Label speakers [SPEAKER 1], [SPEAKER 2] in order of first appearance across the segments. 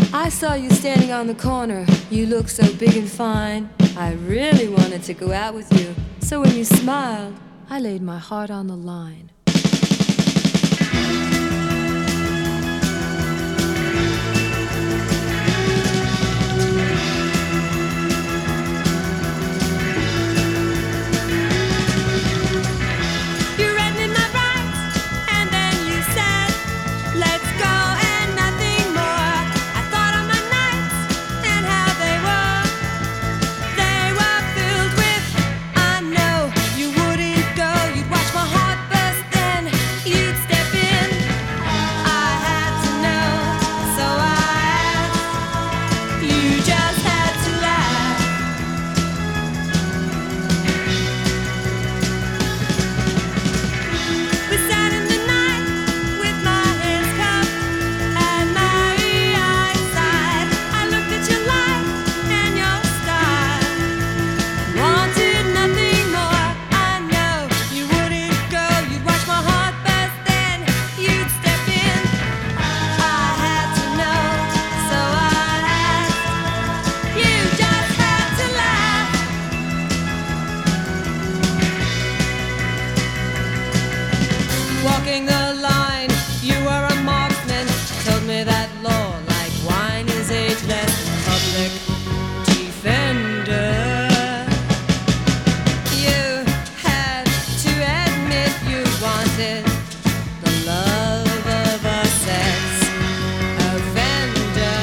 [SPEAKER 1] I saw you standing on the corner. You look so big and fine. I really wanted to go out with you. So when you smiled, I laid my heart on the line. Walking the line, you were a marksman. Told me that law, like wine, is ageless. Public defender. You had to admit you wanted the love of a sex offender.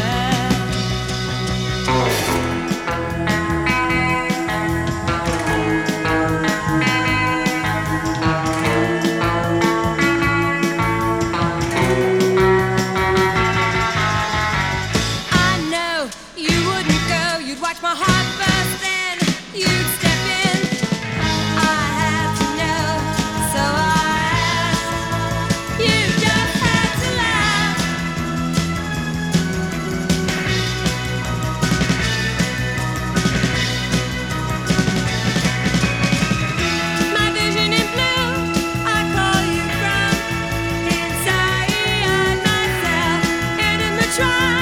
[SPEAKER 1] Watch my heart burst, then you'd step in. I had to know, so I asked. You just had to laugh. My vision in blue, I call you from inside myself, and in the trial.